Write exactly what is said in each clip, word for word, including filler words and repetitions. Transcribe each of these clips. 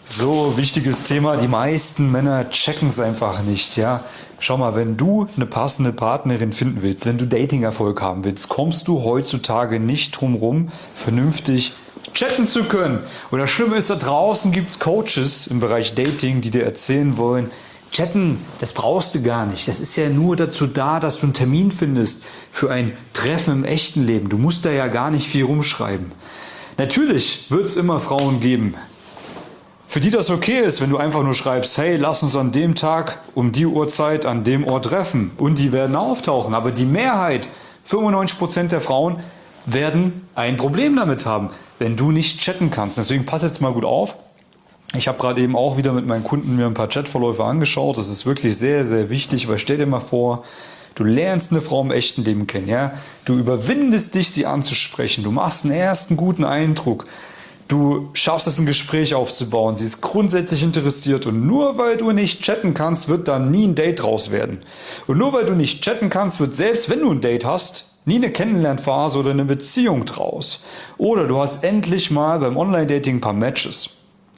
So, wichtiges Thema. Die meisten Männer checken es einfach nicht, ja. Schau mal, wenn du eine passende Partnerin finden willst, wenn du Dating-Erfolg haben willst, kommst du heutzutage nicht drum rum, vernünftig chatten zu können. Und das Schlimme ist, da draußen gibt's Coaches im Bereich Dating, die dir erzählen wollen, chatten, das brauchst du gar nicht. Das ist ja nur dazu da, dass du einen Termin findest für ein Treffen im echten Leben. Du musst da ja gar nicht viel rumschreiben. Natürlich wird es immer Frauen geben, für die das okay ist, wenn du einfach nur schreibst, hey, lass uns an dem Tag um die Uhrzeit an dem Ort treffen. Und die werden auftauchen. Aber die Mehrheit, fünfundneunzig Prozent der Frauen, werden ein Problem damit haben, wenn du nicht chatten kannst. Deswegen pass jetzt mal gut auf. Ich habe gerade eben auch wieder mit meinen Kunden mir ein paar Chatverläufe angeschaut. Das ist wirklich sehr, sehr wichtig, weil stell dir mal vor, du lernst eine Frau im echten Leben kennen, ja? Du überwindest dich, sie anzusprechen. Du machst einen ersten guten Eindruck. Du schaffst es, ein Gespräch aufzubauen. Sie ist grundsätzlich interessiert und nur weil du nicht chatten kannst, wird da nie ein Date draus werden. Und nur weil du nicht chatten kannst, wird selbst wenn du ein Date hast, nie eine Kennenlernphase oder eine Beziehung draus. Oder du hast endlich mal beim Online-Dating ein paar Matches.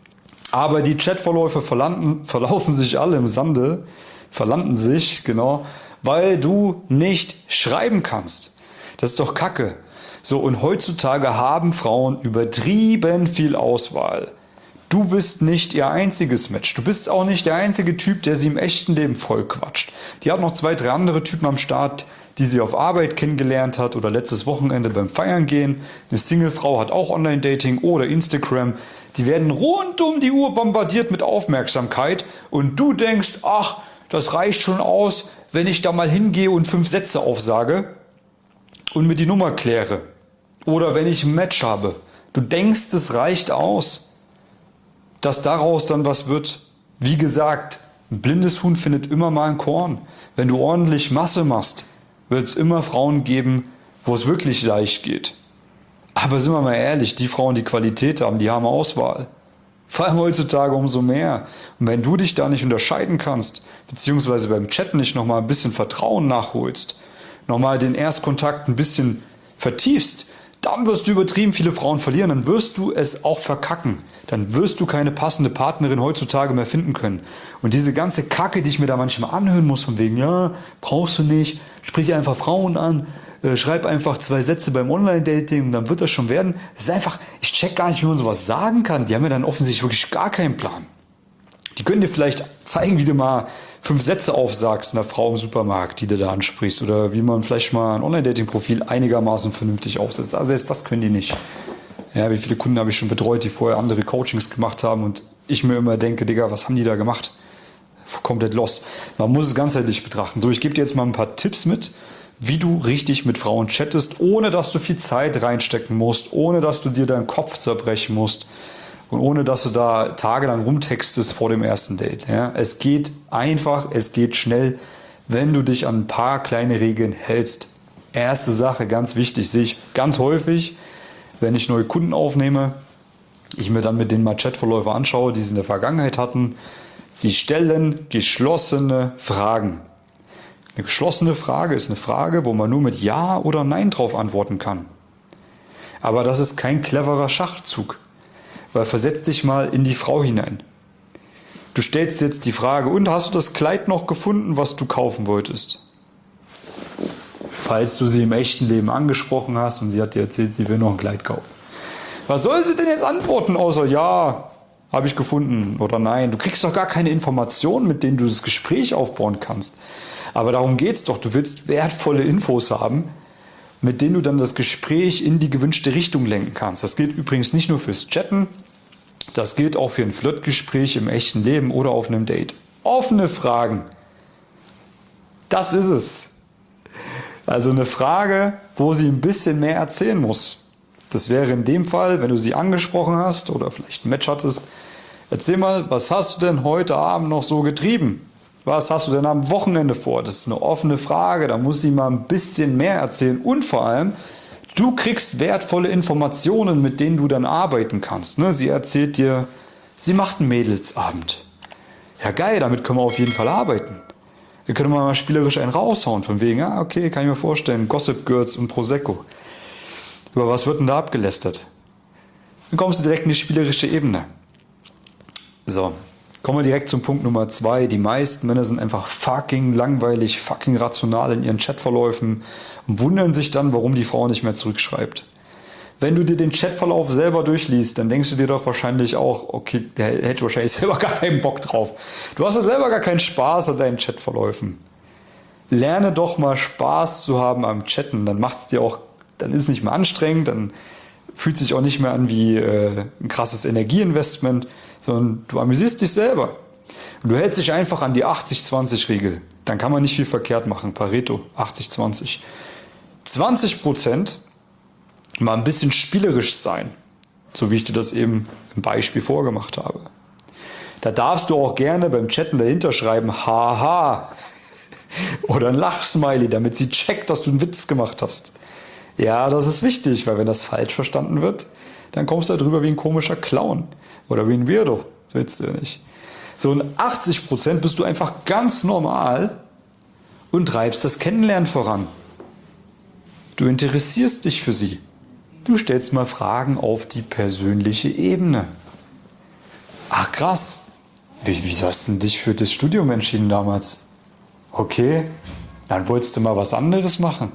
Aber die Chatverläufe verlanden, verlaufen sich alle im Sande, verlanden sich, genau, weil du nicht schreiben kannst. Das ist doch Kacke. So, und heutzutage haben Frauen übertrieben viel Auswahl. Du bist nicht ihr einziges Match. Du bist auch nicht der einzige Typ, der sie im echten Leben voll quatscht. Die hat noch zwei, drei andere Typen am Start, die sie auf Arbeit kennengelernt hat oder letztes Wochenende beim Feiern gehen. Eine Singlefrau hat auch Online-Dating oder Instagram. Die werden rund um die Uhr bombardiert mit Aufmerksamkeit und du denkst, ach, das reicht schon aus, wenn ich da mal hingehe und fünf Sätze aufsage und mir die Nummer kläre. Oder wenn ich ein Match habe. Du denkst, es reicht aus, dass daraus dann was wird. Wie gesagt, ein blindes Huhn findet immer mal ein Korn. Wenn du ordentlich Masse machst, wird es immer Frauen geben, wo es wirklich leicht geht. Aber sind wir mal ehrlich, die Frauen, die Qualität haben, die haben Auswahl. Vor allem heutzutage umso mehr. Und wenn du dich da nicht unterscheiden kannst, beziehungsweise beim Chatten nicht nochmal ein bisschen Vertrauen nachholst, nochmal den Erstkontakt ein bisschen vertiefst, dann wirst du übertrieben viele Frauen verlieren, dann wirst du es auch verkacken. Dann wirst du keine passende Partnerin heutzutage mehr finden können. Und diese ganze Kacke, die ich mir da manchmal anhören muss, von wegen, ja, brauchst du nicht, sprich einfach Frauen an, äh, schreib einfach zwei Sätze beim Online-Dating und dann wird das schon werden. Das ist einfach, ich check gar nicht, wie man sowas sagen kann. Die haben ja dann offensichtlich wirklich gar keinen Plan. Die können dir vielleicht zeigen, wie du mal fünf Sätze aufsagst einer Frau im Supermarkt, die du da ansprichst. Oder wie man vielleicht mal ein Online-Dating-Profil einigermaßen vernünftig aufsetzt. Also selbst das können die nicht. Ja, wie viele Kunden habe ich schon betreut, die vorher andere Coachings gemacht haben und ich mir immer denke, Digga, was haben die da gemacht? Komplett lost. Man muss es ganzheitlich betrachten. So, ich gebe dir jetzt mal ein paar Tipps mit, wie du richtig mit Frauen chattest, ohne dass du viel Zeit reinstecken musst, ohne dass du dir deinen Kopf zerbrechen musst. Und ohne, dass du da tagelang rumtextest vor dem ersten Date. Ja? Es geht einfach, es geht schnell, wenn du dich an ein paar kleine Regeln hältst. Erste Sache, ganz wichtig, sehe ich ganz häufig, wenn ich neue Kunden aufnehme, ich mir dann mit denen mal Chatverläufe anschaue, die sie in der Vergangenheit hatten. Sie stellen geschlossene Fragen. Eine geschlossene Frage ist eine Frage, wo man nur mit Ja oder Nein drauf antworten kann. Aber das ist kein cleverer Schachzug. Weil versetz dich mal in die Frau hinein. Du stellst jetzt die Frage, und hast du das Kleid noch gefunden, was du kaufen wolltest? Falls du sie im echten Leben angesprochen hast und sie hat dir erzählt, sie will noch ein Kleid kaufen. Was soll sie denn jetzt antworten, außer ja, habe ich gefunden oder nein? Du kriegst doch gar keine Informationen, mit denen du das Gespräch aufbauen kannst. Aber darum geht's doch, du willst wertvolle Infos haben, mit denen du dann das Gespräch in die gewünschte Richtung lenken kannst. Das gilt übrigens nicht nur fürs Chatten, das gilt auch für ein Flirtgespräch im echten Leben oder auf einem Date. Offene Fragen. Das ist es. Also eine Frage, wo sie ein bisschen mehr erzählen muss. Das wäre in dem Fall, wenn du sie angesprochen hast oder vielleicht ein Match hattest, erzähl mal, was hast du denn heute Abend noch so getrieben? Was hast du denn am Wochenende vor? Das ist eine offene Frage, da muss sie mal ein bisschen mehr erzählen. Und vor allem, du kriegst wertvolle Informationen, mit denen du dann arbeiten kannst. Ne? Sie erzählt dir, sie macht einen Mädelsabend. Ja geil, damit können wir auf jeden Fall arbeiten. Wir können mal spielerisch einen raushauen, von wegen, ah okay, kann ich mir vorstellen, Gossip Girls und Prosecco. Über was wird denn da abgelästert? Dann kommst du direkt in die spielerische Ebene. So, kommen wir direkt zum Punkt Nummer zwei. Die meisten Männer sind einfach fucking langweilig, fucking rational in ihren Chatverläufen und wundern sich dann, warum die Frau nicht mehr zurückschreibt. Wenn du dir den Chatverlauf selber durchliest, dann denkst du dir doch wahrscheinlich auch, okay, der hätte wahrscheinlich selber gar keinen Bock drauf. Du hast ja selber gar keinen Spaß an deinen Chatverläufen. Lerne doch mal Spaß zu haben am Chatten, dann macht's dir auch, dann ist es nicht mehr anstrengend, dann fühlt sich auch nicht mehr an wie äh, ein krasses Energieinvestment, sondern du amüsierst dich selber. Und du hältst dich einfach an die achtzig zwanzig Regel. Dann kann man nicht viel verkehrt machen. Pareto, achtzig zwanzig. zwanzig Prozent mal ein bisschen spielerisch sein. So wie ich dir das eben im Beispiel vorgemacht habe. Da darfst du auch gerne beim Chatten dahinter schreiben, haha. Oder ein Lachsmiley, damit sie checkt, dass du einen Witz gemacht hast. Ja, das ist wichtig, weil wenn das falsch verstanden wird, dann kommst du da drüber wie ein komischer Clown. Oder wie ein Weirdo. Das willst du nicht. So in achtzig Prozent bist du einfach ganz normal und treibst das Kennenlernen voran. Du interessierst dich für sie. Du stellst mal Fragen auf die persönliche Ebene. Ach krass, wie, wieso hast du dich für das Studium entschieden damals? Okay, dann wolltest du mal was anderes machen.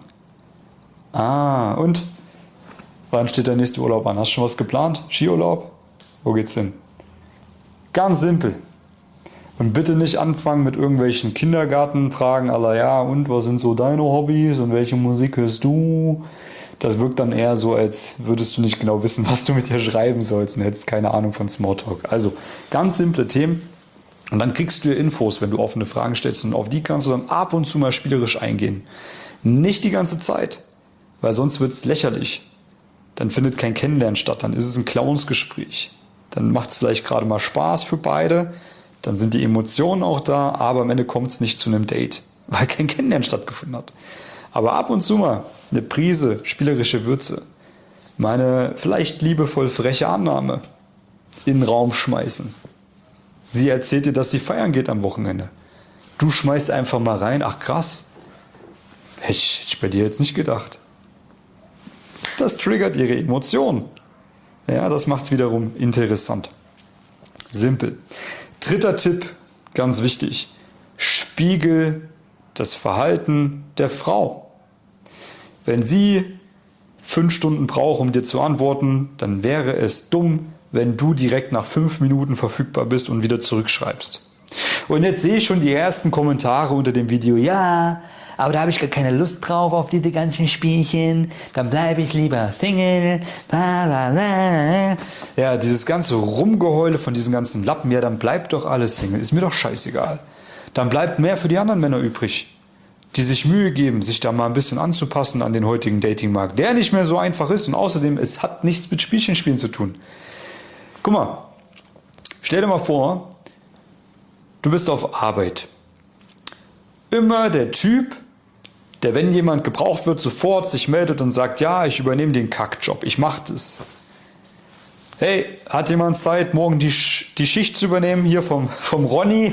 Ah, und? Wann steht der nächste Urlaub an? Hast du schon was geplant? Skiurlaub? Wo geht's hin? Ganz simpel. Und bitte nicht anfangen mit irgendwelchen Kindergartenfragen aller ja, und was sind so deine Hobbys und welche Musik hörst du? Das wirkt dann eher so, als würdest du nicht genau wissen, was du mit dir schreiben sollst und hättest keine Ahnung von Smalltalk. Also ganz simple Themen und dann kriegst du Infos, wenn du offene Fragen stellst und auf die kannst du dann ab und zu mal spielerisch eingehen. Nicht die ganze Zeit, weil sonst wird es lächerlich. Dann findet kein Kennenlernen statt, dann ist es ein Clownsgespräch. Dann macht es vielleicht gerade mal Spaß für beide, dann sind die Emotionen auch da, aber am Ende kommt es nicht zu einem Date, weil kein Kennenlernen stattgefunden hat. Aber ab und zu mal eine Prise spielerische Würze, meine vielleicht liebevoll freche Annahme in den Raum schmeißen. Sie erzählt dir, dass sie feiern geht am Wochenende. Du schmeißt einfach mal rein, ach krass, hätte ich, hätte ich bei dir jetzt nicht gedacht. Das triggert ihre Emotionen. Ja, das macht es wiederum interessant. Simpel. Dritter Tipp, ganz wichtig, spiegel das Verhalten der Frau. Wenn sie fünf Stunden braucht, um dir zu antworten, dann wäre es dumm, wenn du direkt nach fünf Minuten verfügbar bist und wieder zurückschreibst. Und jetzt sehe ich schon die ersten Kommentare unter dem Video. Ja, aber da habe ich gar keine Lust drauf auf diese ganzen Spielchen. Dann bleibe ich lieber Single. Ja, dieses ganze Rumgeheule von diesen ganzen Lappen. Ja, dann bleibt doch alles Single. Ist mir doch scheißegal. Dann bleibt mehr für die anderen Männer übrig, die sich Mühe geben, sich da mal ein bisschen anzupassen an den heutigen Datingmarkt, der nicht mehr so einfach ist und außerdem, es hat nichts mit Spielchenspielen zu tun. Guck mal, stell dir mal vor, du bist auf Arbeit. Immer der Typ, der, wenn jemand gebraucht wird, sofort sich meldet und sagt, ja, ich übernehme den Kackjob, ich mache das. Hey, hat jemand Zeit, morgen die, die Schicht zu übernehmen, hier vom, vom Ronny?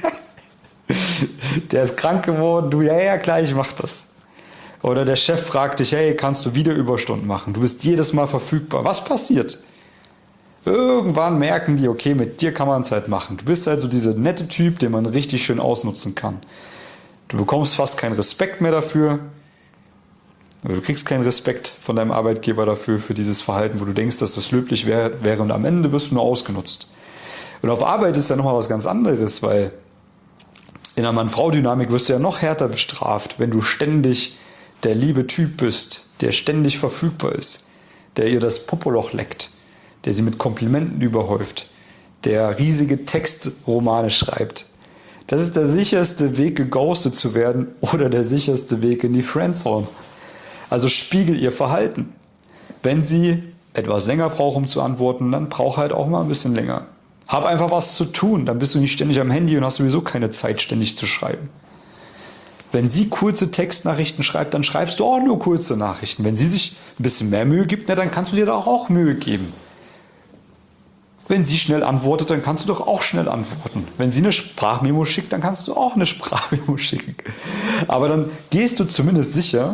Der ist krank geworden, du, ja, ja, klar, ich mach das. Oder der Chef fragt dich, hey, kannst du wieder Überstunden machen? Du bist jedes Mal verfügbar. Was passiert? Irgendwann merken die, okay, mit dir kann man es halt machen. Du bist also dieser nette Typ, den man richtig schön ausnutzen kann. Du bekommst fast keinen Respekt mehr dafür. Du kriegst keinen Respekt von deinem Arbeitgeber dafür, für dieses Verhalten, wo du denkst, dass das löblich wäre, wäre und am Ende wirst du nur ausgenutzt. Und auf Arbeit ist ja nochmal was ganz anderes, weil in einer Mann-Frau-Dynamik wirst du ja noch härter bestraft, wenn du ständig der liebe Typ bist, der ständig verfügbar ist, der ihr das Popoloch leckt, der sie mit Komplimenten überhäuft, der riesige Textromane schreibt. Das ist der sicherste Weg, geghostet zu werden oder der sicherste Weg in die Friendzone. Also spiegel ihr Verhalten. Wenn sie etwas länger braucht, um zu antworten, dann brauch halt auch mal ein bisschen länger. Hab einfach was zu tun, dann bist du nicht ständig am Handy und hast sowieso keine Zeit, ständig zu schreiben. Wenn sie kurze Textnachrichten schreibt, dann schreibst du auch nur kurze Nachrichten. Wenn sie sich ein bisschen mehr Mühe gibt, na, dann kannst du dir da auch Mühe geben. Wenn sie schnell antwortet, dann kannst du doch auch schnell antworten. Wenn sie eine Sprachmemo schickt, dann kannst du auch eine Sprachmemo schicken. Aber dann gehst du zumindest sicher,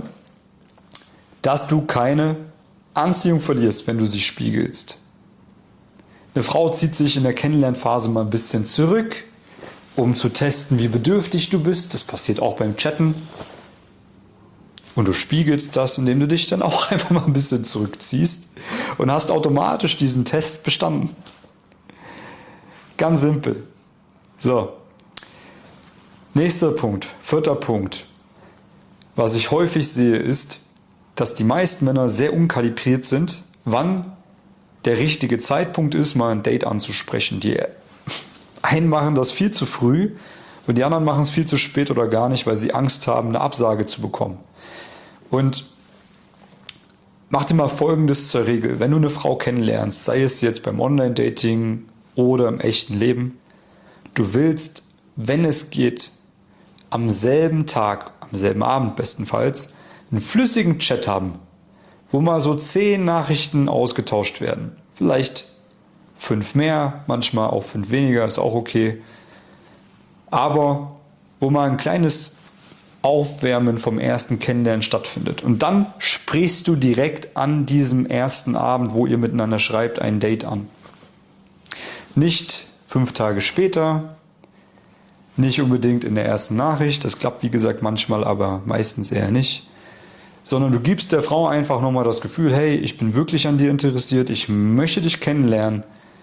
dass du keine Anziehung verlierst, wenn du sie spiegelst. Eine Frau zieht sich in der Kennenlernphase mal ein bisschen zurück, um zu testen, wie bedürftig du bist. Das passiert auch beim Chatten. Und du spiegelst das, indem du dich dann auch einfach mal ein bisschen zurückziehst und hast automatisch diesen Test bestanden. Ganz simpel. So. Nächster Punkt, vierter Punkt. Was ich häufig sehe, ist, dass die meisten Männer sehr unkalibriert sind, wann der richtige Zeitpunkt ist, mal ein Date anzusprechen. Die einen machen das viel zu früh und die anderen machen es viel zu spät oder gar nicht, weil sie Angst haben, eine Absage zu bekommen. Und mach dir mal Folgendes zur Regel. Wenn du eine Frau kennenlernst, sei es jetzt beim Online-Dating oder im echten Leben, du willst, wenn es geht, am selben Tag, am selben Abend bestenfalls, einen flüssigen Chat haben, wo mal so zehn Nachrichten ausgetauscht werden. Vielleicht fünf mehr, manchmal auch fünf weniger, ist auch okay. Aber wo mal ein kleines Aufwärmen vom ersten Kennenlernen stattfindet. Und dann sprichst du direkt an diesem ersten Abend, wo ihr miteinander schreibt, ein Date an. Nicht fünf Tage später, nicht unbedingt in der ersten Nachricht, das klappt wie gesagt manchmal, aber meistens eher nicht, sondern du gibst der Frau einfach nochmal das Gefühl, hey, ich bin wirklich an dir interessiert, ich möchte dich kennenlernen,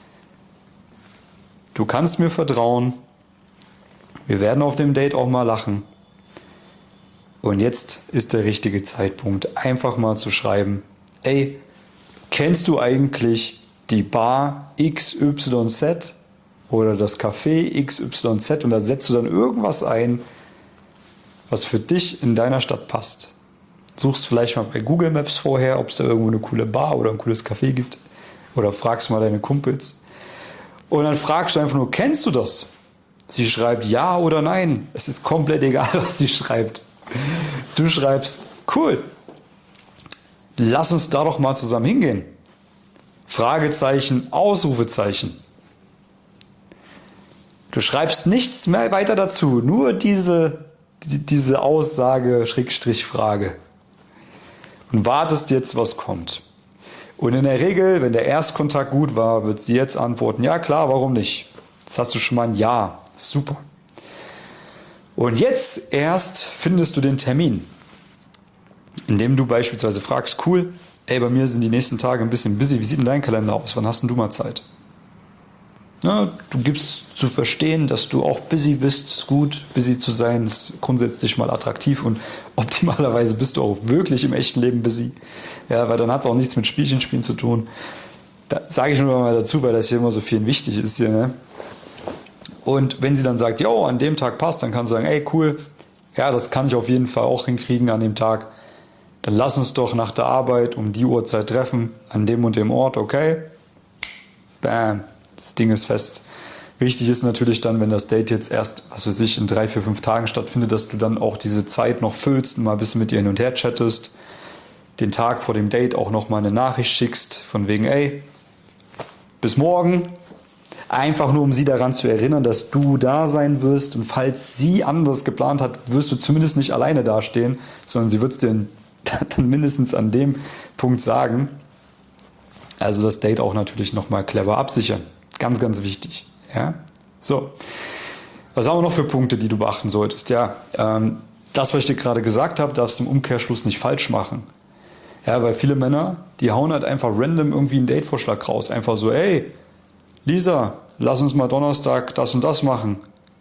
du kannst mir vertrauen, wir werden auf dem Date auch mal lachen und jetzt ist der richtige Zeitpunkt, einfach mal zu schreiben, ey, kennst du eigentlich die Bar X Y Z oder das Café X Y Z und da setzt du dann irgendwas ein, was für dich in deiner Stadt passt. Suchst vielleicht mal bei Google Maps vorher, ob es da irgendwo eine coole Bar oder ein cooles Café gibt oder fragst mal deine Kumpels und dann fragst du einfach nur, kennst du das? Sie schreibt ja oder nein. Es ist komplett egal, was sie schreibt. Du schreibst, cool, lass uns da doch mal zusammen hingehen. Fragezeichen, Ausrufezeichen. Du schreibst nichts mehr weiter dazu, nur diese, die, diese Aussage, Schrägstrich, Frage. Und wartest jetzt, was kommt. Und in der Regel, wenn der Erstkontakt gut war, wird sie jetzt antworten, ja klar, warum nicht? Jetzt hast du schon mal ein Ja, super. Und jetzt erst findest du den Termin, indem du beispielsweise fragst, cool, ey, bei mir sind die nächsten Tage ein bisschen busy, wie sieht denn dein Kalender aus, wann hast denn du mal Zeit? Na, du gibst zu verstehen, dass du auch busy bist, ist gut, busy zu sein, ist grundsätzlich mal attraktiv und optimalerweise bist du auch wirklich im echten Leben busy, ja, weil dann hat es auch nichts mit Spielchenspielen zu tun. Da sage ich nur mal dazu, weil das hier immer so viel wichtig ist hier, ne? Und wenn sie dann sagt, jo, an dem Tag passt, dann kannst du sagen, ey, cool, ja, das kann ich auf jeden Fall auch hinkriegen an dem Tag. Dann lass uns doch nach der Arbeit um die Uhrzeit treffen, an dem und dem Ort, okay? Bam, das Ding ist fest. Wichtig ist natürlich dann, wenn das Date jetzt erst, was weiß ich, in drei, vier, fünf Tagen stattfindet, dass du dann auch diese Zeit noch füllst und mal ein bisschen mit ihr hin und her chattest. Den Tag vor dem Date auch nochmal eine Nachricht schickst, von wegen, ey, bis morgen. Einfach nur, um sie daran zu erinnern, dass du da sein wirst. Und falls sie anders geplant hat, wirst du zumindest nicht alleine dastehen, sondern sie wird es dir dann mindestens an dem Punkt sagen. Also das Date auch natürlich nochmal clever absichern. Ganz, ganz wichtig. Ja? So, was haben wir noch für Punkte, die du beachten solltest? Ja, ähm, das, was ich dir gerade gesagt habe, darfst du im Umkehrschluss nicht falsch machen. Ja, weil viele Männer, die hauen halt einfach random irgendwie einen Datevorschlag raus. Einfach so, ey, Lisa, lass uns mal Donnerstag das und das machen.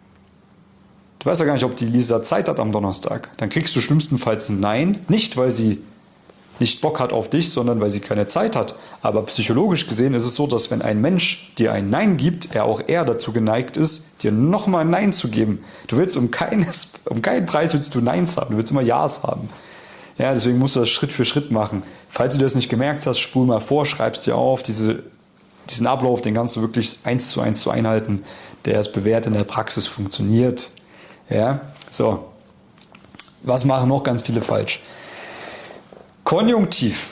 Du weißt ja gar nicht, ob die Lisa Zeit hat am Donnerstag. Dann kriegst du schlimmstenfalls ein Nein. Nicht, weil sie nicht Bock hat auf dich, sondern weil sie keine Zeit hat. Aber psychologisch gesehen ist es so, dass wenn ein Mensch dir ein Nein gibt, er auch eher dazu geneigt ist, dir nochmal ein Nein zu geben. Du willst um, keines, um keinen Preis willst du Neins haben, du willst immer Ja's haben. Ja, deswegen musst du das Schritt für Schritt machen. Falls du das nicht gemerkt hast, spul mal vor, schreibst dir auf, diese, diesen Ablauf, den kannst du wirklich eins zu eins zu einhalten, der ist bewährt in der Praxis funktioniert. Ja, so. Was machen noch ganz viele falsch? Konjunktiv.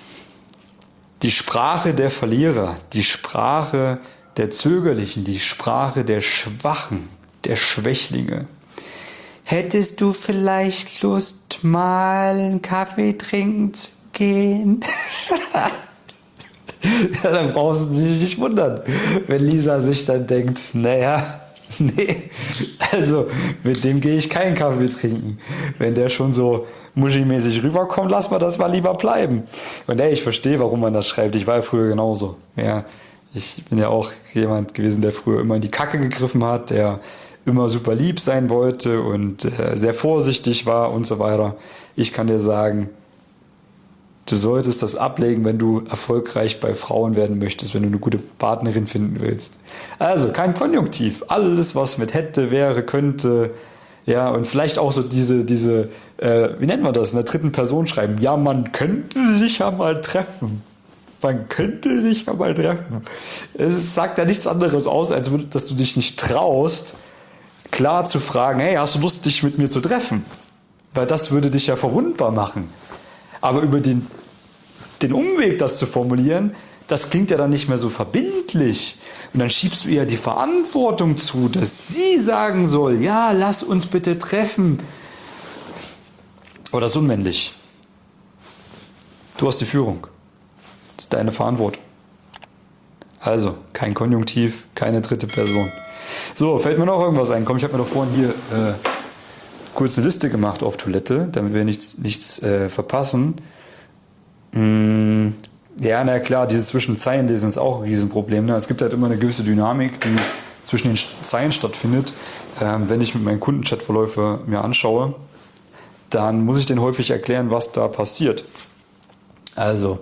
Die Sprache der Verlierer, die Sprache der Zögerlichen, die Sprache der Schwachen, der Schwächlinge. Hättest du vielleicht Lust, mal einen Kaffee trinken zu gehen? Ja, dann brauchst du dich nicht wundern, wenn Lisa sich dann denkt, naja, nee, also mit dem gehe ich keinen Kaffee trinken. Wenn der schon so muschimäßig rüberkommt, lass mal das mal lieber bleiben. Und ey, ich verstehe, warum man das schreibt. Ich war ja früher genauso. Ja, ich bin ja auch jemand gewesen, der früher immer in die Kacke gegriffen hat, der immer super lieb sein wollte und äh, sehr vorsichtig war und so weiter. Ich kann dir sagen, du solltest das ablegen, wenn du erfolgreich bei Frauen werden möchtest, wenn du eine gute Partnerin finden willst. Also kein Konjunktiv. Alles, was mit hätte, wäre, könnte, ja, und vielleicht auch so diese, diese, äh, wie nennt man das, in der dritten Person schreiben. Ja, man könnte sich ja mal treffen. Man könnte sich ja mal treffen. Es sagt ja nichts anderes aus, als dass du dich nicht traust, klar zu fragen, hey, hast du Lust, dich mit mir zu treffen? Weil das würde dich ja verwundbar machen. Aber über den, den Umweg, das zu formulieren, das klingt ja dann nicht mehr so verbindlich. Und dann schiebst du ihr die Verantwortung zu, dass sie sagen soll, ja, lass uns bitte treffen. Aber das ist unmännlich. Du hast die Führung. Das ist deine Verantwortung. Also, kein Konjunktiv, keine dritte Person. So, fällt mir noch irgendwas ein? Komm, ich habe mir doch vorhin hier äh, kurz eine Liste gemacht auf Toilette, damit wir nichts, nichts äh, verpassen. Mm, ja, na klar, dieses Zwischen-Zeilen-Lesen ist auch ein Riesenproblem. Ne? Es gibt halt immer eine gewisse Dynamik, die zwischen den Zeilen stattfindet. Ähm, wenn ich mit meinen Kundenchatverläufe mir anschaue, dann muss ich denen häufig erklären, was da passiert. Also,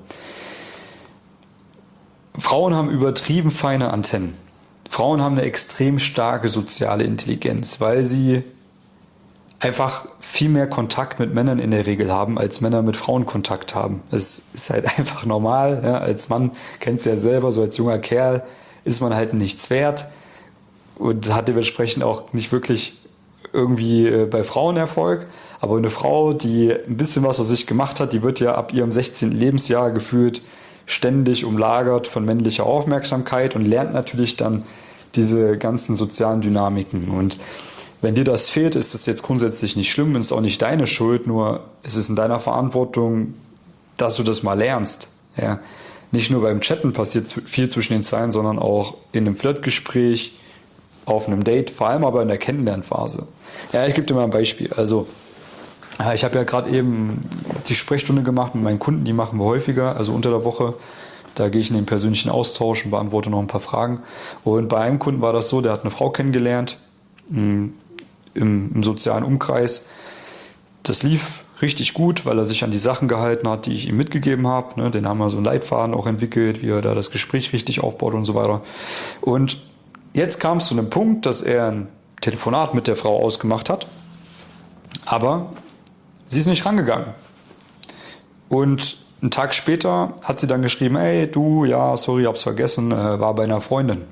Frauen haben übertrieben feine Antennen. Frauen haben eine extrem starke soziale Intelligenz, weil sie einfach viel mehr Kontakt mit Männern in der Regel haben, als Männer mit Frauen Kontakt haben. Das ist halt einfach normal. Ja. Als Mann, kennst du ja selber, so als junger Kerl ist man halt nichts wert und hat dementsprechend auch nicht wirklich irgendwie bei Frauen Erfolg. Aber eine Frau, die ein bisschen was aus sich gemacht hat, die wird ja ab ihrem sechzehnten Lebensjahr gefühlt ständig umlagert von männlicher Aufmerksamkeit und lernt natürlich dann diese ganzen sozialen Dynamiken. Und wenn dir das fehlt, ist das jetzt grundsätzlich nicht schlimm, ist auch nicht deine Schuld, nur es ist in deiner Verantwortung, dass du das mal lernst. Ja. Nicht nur beim Chatten passiert viel zwischen den Zeilen, sondern auch in einem Flirtgespräch, auf einem Date, vor allem aber in der Kennenlernphase. Ja, ich gebe dir mal ein Beispiel. Also, ich habe ja gerade eben die Sprechstunde gemacht mit meinen Kunden, die machen wir häufiger, also unter der Woche. Da gehe ich in den persönlichen Austausch und beantworte noch ein paar Fragen. Und bei einem Kunden war das so, der hat eine Frau kennengelernt im, im sozialen Umkreis. Das lief richtig gut, weil er sich an die Sachen gehalten hat, die ich ihm mitgegeben habe. Den haben wir so einen Leitfaden auch entwickelt, wie er da das Gespräch richtig aufbaut und so weiter. Und jetzt kam es zu einem Punkt, dass er ein Telefonat mit der Frau ausgemacht hat, aber sie ist nicht rangegangen. Und einen Tag später hat sie dann geschrieben, hey, du, ja, sorry, hab's vergessen, äh, war bei einer Freundin.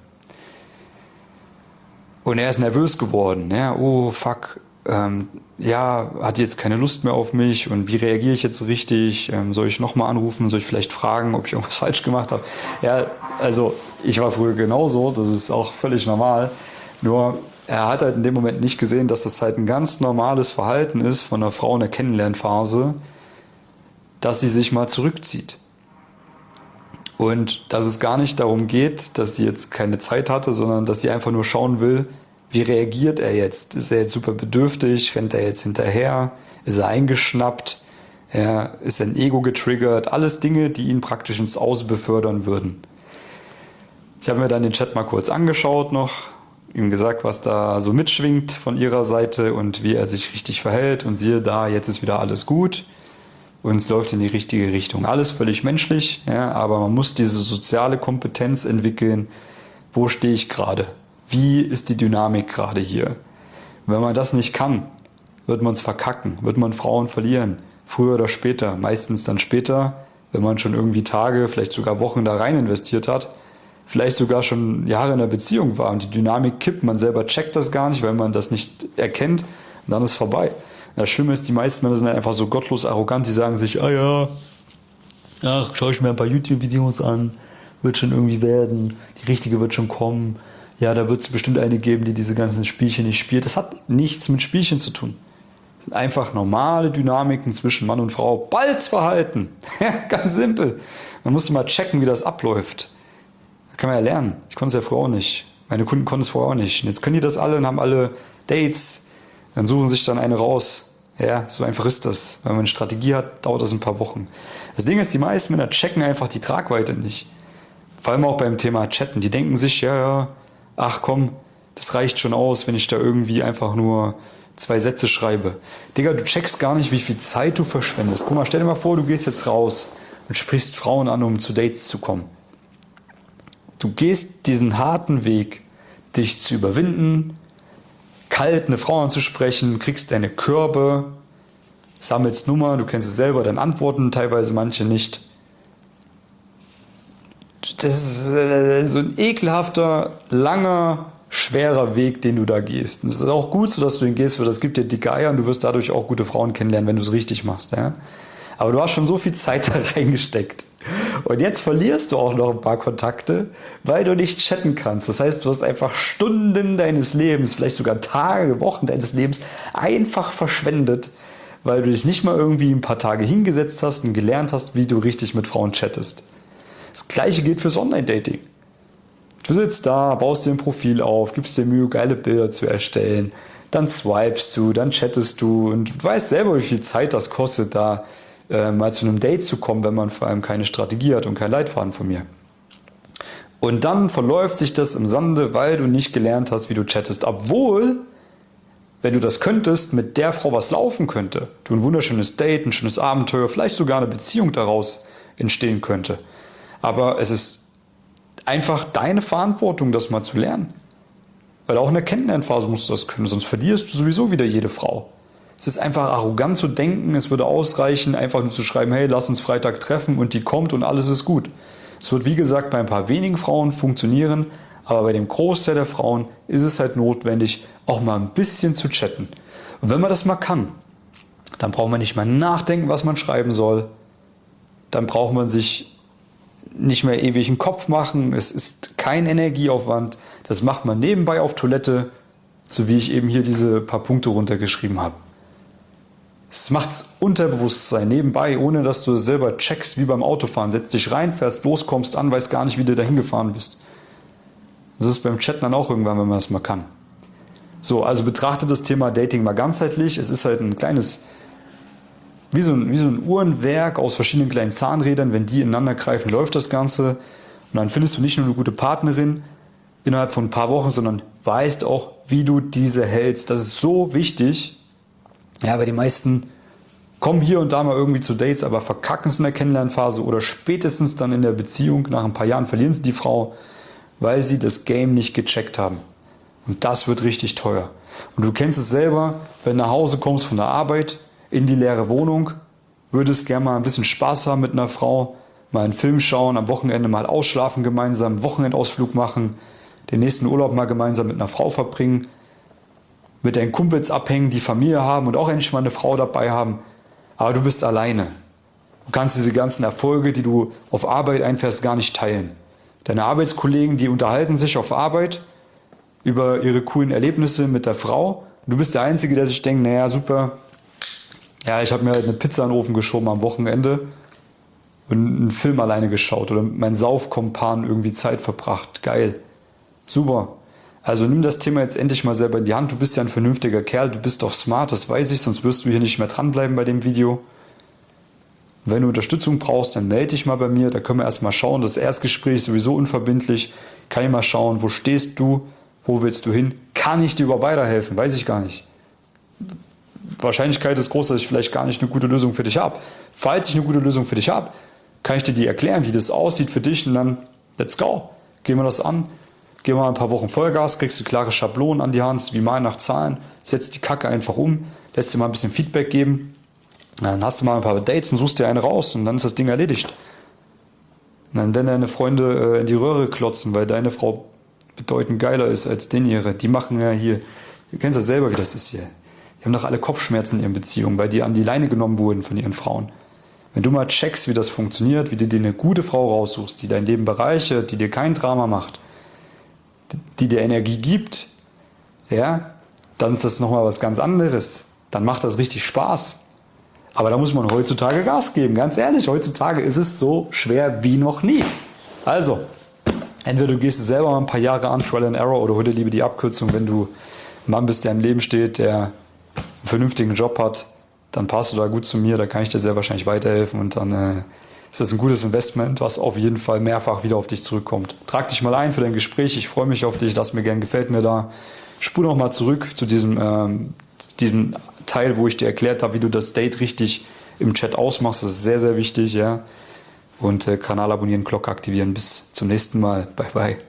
Und er ist nervös geworden. Ja, oh, fuck, ähm, ja, hat jetzt keine Lust mehr auf mich und wie reagiere ich jetzt richtig? Ähm, soll ich nochmal anrufen? Soll ich vielleicht fragen, ob ich irgendwas falsch gemacht habe? Ja, also ich war früher genauso, das ist auch völlig normal. Nur er hat halt in dem Moment nicht gesehen, dass das halt ein ganz normales Verhalten ist von einer Frau in der Kennenlernphase, dass sie sich mal zurückzieht. Und dass es gar nicht darum geht, dass sie jetzt keine Zeit hatte, sondern dass sie einfach nur schauen will, wie reagiert er jetzt? Ist er jetzt super bedürftig? Rennt er jetzt hinterher? Ist er eingeschnappt? Ja, ist sein Ego getriggert? Alles Dinge, die ihn praktisch ins Aus befördern würden. Ich habe mir dann den Chat mal kurz angeschaut noch, ihm gesagt, was da so mitschwingt von ihrer Seite und wie er sich richtig verhält. Und siehe da, jetzt ist wieder alles gut. Und es läuft in die richtige Richtung. Alles völlig menschlich, ja, aber man muss diese soziale Kompetenz entwickeln. Wo stehe ich gerade? Wie ist die Dynamik gerade hier? Wenn man das nicht kann, wird man es verkacken, wird man Frauen verlieren. Früher oder später, meistens dann später, wenn man schon irgendwie Tage, vielleicht sogar Wochen da rein investiert hat, vielleicht sogar schon Jahre in einer Beziehung war und die Dynamik kippt, man selber checkt das gar nicht, weil man das nicht erkennt und dann ist vorbei. Das Schlimme ist, die meisten Männer sind einfach so gottlos arrogant, die sagen sich, ah ja, ach, schau ich mir ein paar YouTube-Videos an, wird schon irgendwie werden, die richtige wird schon kommen, ja, da wird es bestimmt eine geben, die diese ganzen Spielchen nicht spielt. Das hat nichts mit Spielchen zu tun. Einfach normale Dynamiken zwischen Mann und Frau. Balzverhalten. Ganz simpel. Man musste mal checken, wie das abläuft. Das kann man ja lernen. Ich konnte es ja früher auch nicht. Meine Kunden konnten es vorher auch nicht. Und jetzt können die das alle und haben alle Dates. Dann suchen sich dann eine raus. Ja, so einfach ist das. Wenn man eine Strategie hat, dauert das ein paar Wochen. Das Ding ist, die meisten Männer checken einfach die Tragweite nicht. Vor allem auch beim Thema Chatten. Die denken sich, ja, ja, ach komm, das reicht schon aus, wenn ich da irgendwie einfach nur zwei Sätze schreibe. Digga, du checkst gar nicht, wie viel Zeit du verschwendest. Guck mal, stell dir mal vor, du gehst jetzt raus und sprichst Frauen an, um zu Dates zu kommen. Du gehst diesen harten Weg, dich zu überwinden, kalt eine Frau anzusprechen, kriegst deine Körbe, sammelst Nummer, du kennst es selber, dann antworten teilweise manche nicht. Das ist äh, so ein ekelhafter, langer, schwerer Weg, den du da gehst. Und es ist auch gut so, dass du den gehst, weil das gibt dir dicke Eier und du wirst dadurch auch gute Frauen kennenlernen, wenn du es richtig machst. Ja? Aber du hast schon so viel Zeit da reingesteckt. Und jetzt verlierst du auch noch ein paar Kontakte, weil du nicht chatten kannst. Das heißt, du hast einfach Stunden deines Lebens, vielleicht sogar Tage, Wochen deines Lebens einfach verschwendet, weil du dich nicht mal irgendwie ein paar Tage hingesetzt hast und gelernt hast, wie du richtig mit Frauen chattest. Das Gleiche gilt fürs Online-Dating. Du sitzt da, baust dir ein Profil auf, gibst dir Mühe, geile Bilder zu erstellen, dann swipest du, dann chattest du und du weißt selber, wie viel Zeit das kostet, da äh, mal zu einem Date zu kommen, wenn man vor allem keine Strategie hat und keinen Leitfaden von mir. Und dann verläuft sich das im Sande, weil du nicht gelernt hast, wie du chattest, obwohl, wenn du das könntest, mit der Frau was laufen könnte, du ein wunderschönes Date, ein schönes Abenteuer, vielleicht sogar eine Beziehung daraus entstehen könnte. Aber es ist einfach deine Verantwortung, das mal zu lernen. Weil auch in der Kennenlernphase musst du das können, sonst verlierst du sowieso wieder jede Frau. Es ist einfach arrogant zu denken, es würde ausreichen, einfach nur zu schreiben, hey, lass uns Freitag treffen und die kommt und alles ist gut. Es wird wie gesagt bei ein paar wenigen Frauen funktionieren, aber bei dem Großteil der Frauen ist es halt notwendig, auch mal ein bisschen zu chatten. Und wenn man das mal kann, dann braucht man nicht mal nachdenken, was man schreiben soll. Dann braucht man sich nicht mehr ewig einen Kopf machen, es ist kein Energieaufwand, das macht man nebenbei auf Toilette, so wie ich eben hier diese paar Punkte runtergeschrieben habe. Es macht's Unterbewusstsein nebenbei, ohne dass du es selber checkst, wie beim Autofahren. Setzt dich rein, fährst los, kommst an, weißt gar nicht, wie du dahin gefahren bist. Das ist beim Chatten dann auch irgendwann, wenn man das mal kann. So, also betrachte das Thema Dating mal ganzheitlich. Es ist halt ein kleines Wie so, ein, wie so ein Uhrenwerk aus verschiedenen kleinen Zahnrädern, wenn die ineinander greifen, läuft das Ganze. Und dann findest du nicht nur eine gute Partnerin innerhalb von ein paar Wochen, sondern weißt auch, wie du diese hältst. Das ist so wichtig. Ja, weil die meisten kommen hier und da mal irgendwie zu Dates, aber verkacken es in der Kennenlernphase oder spätestens dann in der Beziehung. Nach ein paar Jahren verlieren sie die Frau, weil sie das Game nicht gecheckt haben. Und das wird richtig teuer. Und du kennst es selber, wenn du nach Hause kommst von der Arbeit, in die leere Wohnung, würdest gerne mal ein bisschen Spaß haben mit einer Frau, mal einen Film schauen, am Wochenende mal ausschlafen gemeinsam, einen Wochenendausflug machen, den nächsten Urlaub mal gemeinsam mit einer Frau verbringen, mit deinen Kumpels abhängen, die Familie haben und auch endlich mal eine Frau dabei haben, aber du bist alleine. Du kannst diese ganzen Erfolge, die du auf Arbeit einfährst, gar nicht teilen. Deine Arbeitskollegen, die unterhalten sich auf Arbeit über ihre coolen Erlebnisse mit der Frau. Du bist der Einzige, der sich denkt, naja, super, ja, ich habe mir halt eine Pizza in den Ofen geschoben am Wochenende und einen Film alleine geschaut oder mit meinen Saufkompan irgendwie Zeit verbracht. Geil. Super. Also nimm das Thema jetzt endlich mal selber in die Hand. Du bist ja ein vernünftiger Kerl, du bist doch smart, das weiß ich, sonst wirst du hier nicht mehr dranbleiben bei dem Video. Wenn du Unterstützung brauchst, dann melde dich mal bei mir, da können wir erstmal schauen. Das Erstgespräch ist sowieso unverbindlich. Kann ich mal schauen, wo stehst du, wo willst du hin? Kann ich dir überhaupt weiterhelfen? Weiß ich gar nicht. Wahrscheinlichkeit ist groß, dass ich vielleicht gar nicht eine gute Lösung für dich habe. Falls ich eine gute Lösung für dich habe, kann ich dir die erklären, wie das aussieht für dich und dann let's go. Gehen wir das an. Gehen wir mal ein paar Wochen Vollgas, kriegst du klare Schablonen an die Hand, wie mal nach Zahlen, setzt die Kacke einfach um, lässt dir mal ein bisschen Feedback geben. Dann hast du mal ein paar Dates und suchst dir eine raus und dann ist das Ding erledigt. Und dann werden deine Freunde äh, in die Röhre klotzen, weil deine Frau bedeutend geiler ist als den ihre. Die machen ja hier, du kennst ja selber, wie das ist hier. Die haben doch alle Kopfschmerzen in ihren Beziehungen, weil die an die Leine genommen wurden von ihren Frauen. Wenn du mal checkst, wie das funktioniert, wie du dir eine gute Frau raussuchst, die dein Leben bereichert, die dir kein Drama macht, die dir Energie gibt, ja, dann ist das nochmal was ganz anderes. dann macht das richtig Spaß. Aber da muss man heutzutage Gas geben, ganz ehrlich. Heutzutage ist es so schwer wie noch nie. Also, entweder du gehst es selber mal ein paar Jahre an, Trial and Error, oder hol dir lieber die Abkürzung, wenn du ein Mann bist, der im Leben steht, der einen vernünftigen Job hat, dann passt du da gut zu mir, da kann ich dir sehr wahrscheinlich weiterhelfen und dann äh, ist das ein gutes Investment, was auf jeden Fall mehrfach wieder auf dich zurückkommt. Trag dich mal ein für dein Gespräch, ich freue mich auf dich, lass mir gern, gefällt mir da. Spur noch mal zurück zu diesem, ähm, zu diesem Teil, wo ich dir erklärt habe, wie du das Date richtig im Chat ausmachst, das ist sehr, sehr wichtig, ja. Und äh, Kanal abonnieren, Glocke aktivieren. Bis zum nächsten Mal. Bye, bye.